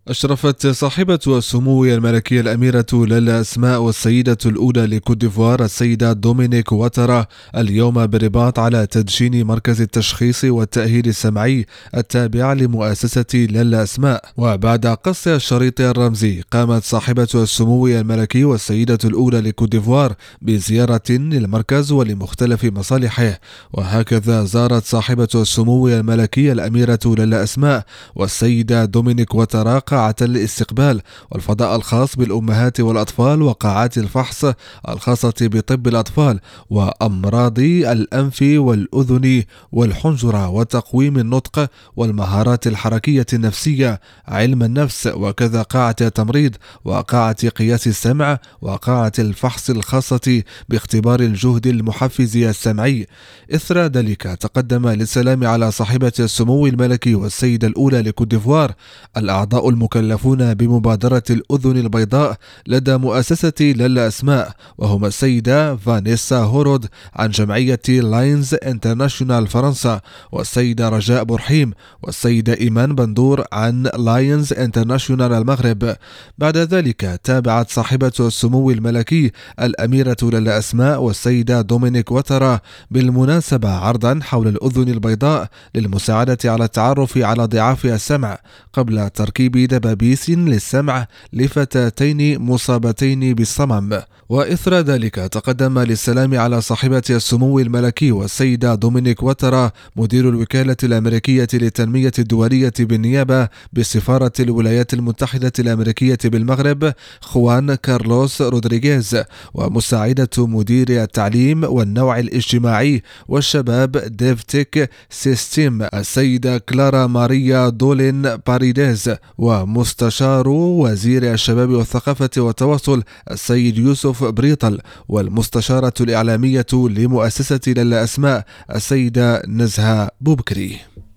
أشرفت صاحبة السمو الملكية الأميرة لالا أسماء والسيدة الأولى لكوت ديفوار السيدة دومينيك واترا اليوم بالرباط على تدشين مركز التشخيص والتأهيل السمعي التابع لمؤسسة لالا أسماء. وبعد قص الشريط الرمزي قامت صاحبة السمو الملكي والسيدة الأولى لكوت ديفوار بزيارة للمركز ولمختلف مصالحه. وهكذا زارت صاحبة السمو الملكية الأميرة لالا أسماء والسيدة دومينيك واترا قاعة الاستقبال والفضاء الخاص بالأمهات والأطفال وقاعات الفحص الخاصة بطب الأطفال وأمراض الأنف والأذن والحنجرة وتقويم النطق والمهارات الحركية النفسية علم النفس، وكذا قاعة التمريض وقاعة قياس السمع وقاعة الفحص الخاصة باختبار الجهد المحفز السمعي. إثر ذلك تقدم للسلام على صاحبة السمو الملكي والسيدة الأولى لكوت ديفوار الأعضاء المكلفون بمبادرة الأذن البيضاء لدى مؤسسة لالا أسماء، وهما السيدة فانيسا هورود عن جمعية لاينز انترناشونال فرنسا، والسيدة رجاء برحيم، والسيدة إيمان بندور عن لاينز انترناشونال المغرب. بعد ذلك تابعت صاحبة السمو الملكي الأميرة لالا أسماء والسيدة دومينيك واترا بالمناسبة عرضا حول الأذن البيضاء للمساعدة على التعرف على ضعاف السمع قبل تركيب دبابيس للسمع لفتاتين مصابتين بالصمم. وإثر ذلك تقدم للسلام على صاحبة السمو الملكي والسيدة دومينيك واترا مدير الوكالة الأمريكية للتنمية الدولية بالنيابة بسفارة الولايات المتحدة الأمريكية بالمغرب خوان كارلوس رودريغيز، ومساعدة مدير التعليم والنوع الاجتماعي والشباب ديفتيك سيستيم السيدة كلارا ماريا دولين باريديز، ومستشار وزير الشباب والثقافة والتواصل السيد يوسف بريطل، والمستشارة الإعلامية لمؤسسة لالا أسماء السيدة نزهة بوبكري.